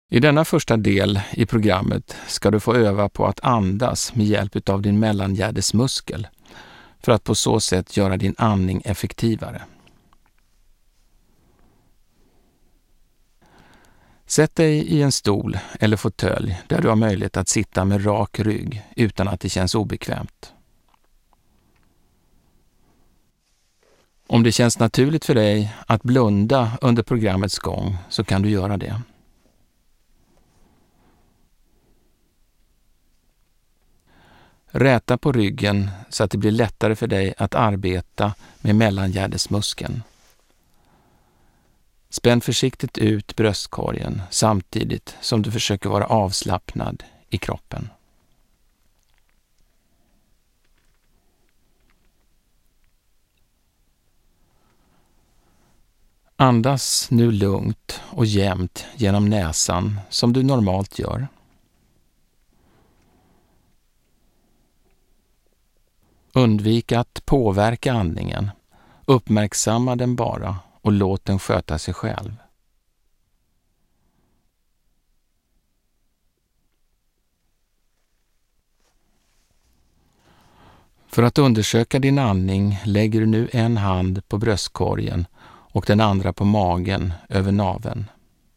I denna första del i programmet ska du få öva på att andas med hjälp av din mellangärdesmuskel för att på så sätt göra din andning effektivare. Sätt dig i en stol eller fåtölj där du har möjlighet att sitta med rak rygg utan att det känns obekvämt. Om det känns naturligt för dig att blunda under programmets gång så kan du göra det. Räta på ryggen så att det blir lättare för dig att arbeta med mellangärdesmuskeln. Spänn försiktigt ut bröstkorgen samtidigt som du försöker vara avslappnad i kroppen. Andas nu lugnt och jämnt genom näsan som du normalt gör. Undvik att påverka andningen. Uppmärksamma den bara och låt den sköta sig själv. För att undersöka din andning lägger du nu en hand på bröstkorgen och den andra på magen över naveln.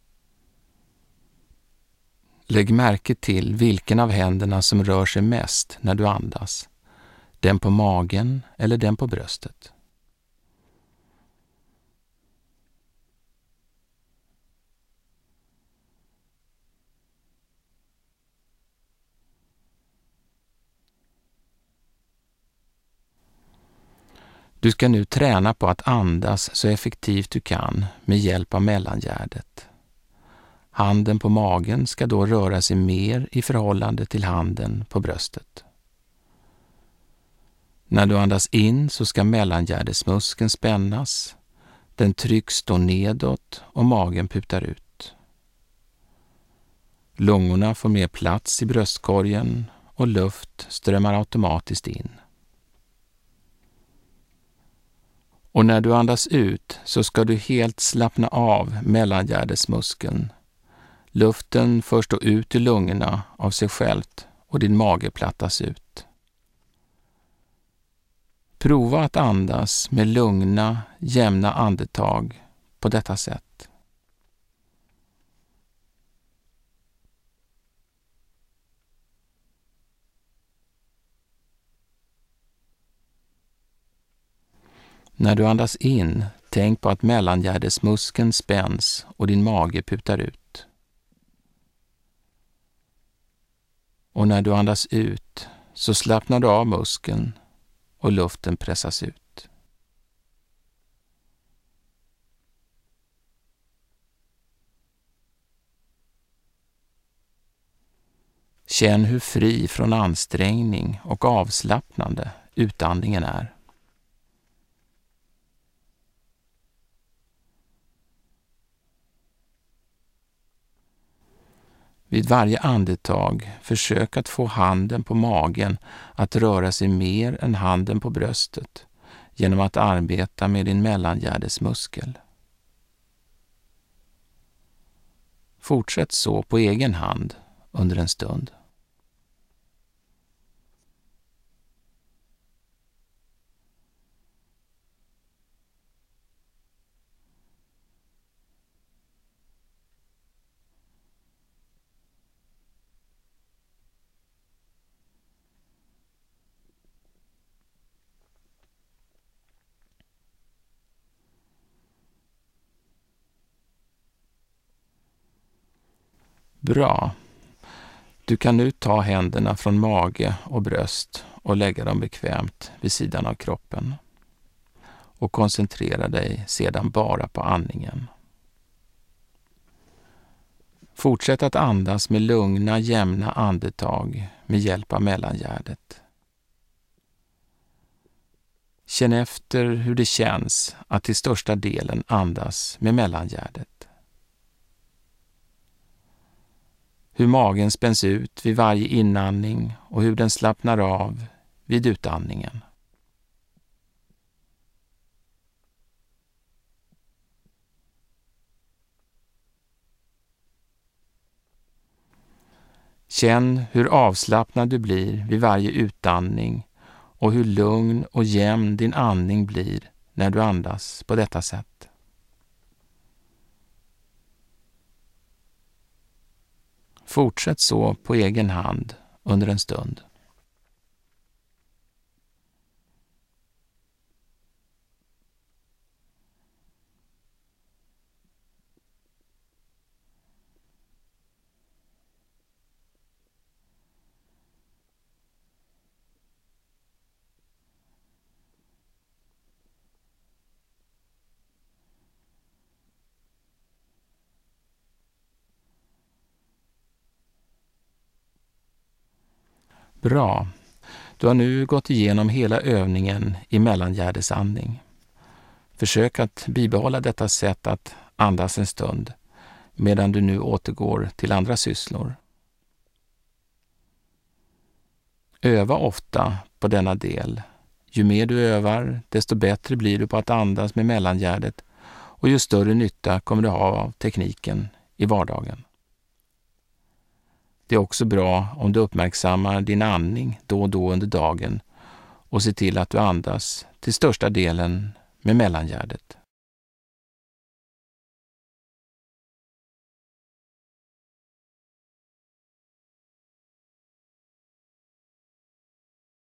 Lägg märke till vilken av händerna som rör sig mest när du andas. Den på magen eller den på bröstet. Du ska nu träna på att andas så effektivt du kan med hjälp av mellangärdet. Handen på magen ska då röra sig mer i förhållande till handen på bröstet. När du andas in så ska mellangärdesmuskeln spännas, den trycks då nedåt och magen putar ut. Lungorna får mer plats i bröstkorgen och luft strömmar automatiskt in. Och när du andas ut så ska du helt slappna av mellangärdesmuskeln. Luften förs då ut i lungorna av sig självt och din mage plattas ut. Prova att andas med lugna, jämna andetag på detta sätt. När du andas in, tänk på att mellangärdesmuskeln spänns och din mage putar ut. Och när du andas ut så slappnar du av muskeln och luften pressas ut. Känn hur fri från ansträngning och avslappnande utandningen är. Vid varje andetag försök att få handen på magen att röra sig mer än handen på bröstet genom att arbeta med din mellangärdesmuskel. Fortsätt så på egen hand under en stund. Bra. Du kan nu ta händerna från mage och bröst och lägga dem bekvämt vid sidan av kroppen. Och koncentrera dig sedan bara på andningen. Fortsätt att andas med lugna, jämna andetag med hjälp av mellangärdet. Känn efter hur det känns att till största delen andas med mellangärdet. Hur magen spänns ut vid varje inandning och hur den slappnar av vid utandningen. Känn hur avslappnad du blir vid varje utandning och hur lugn och jämn din andning blir när du andas på detta sätt. Fortsätt så på egen hand under en stund. Bra. Du har nu gått igenom hela övningen i mellangärdesandning. Försök att bibehålla detta sätt att andas en stund medan du nu återgår till andra sysslor. Öva ofta på denna del. Ju mer du övar, desto bättre blir du på att andas med mellangärdet och ju större nytta kommer du ha av tekniken i vardagen. Det är också bra om du uppmärksammar din andning då och då under dagen och ser till att du andas till största delen med mellangärdet.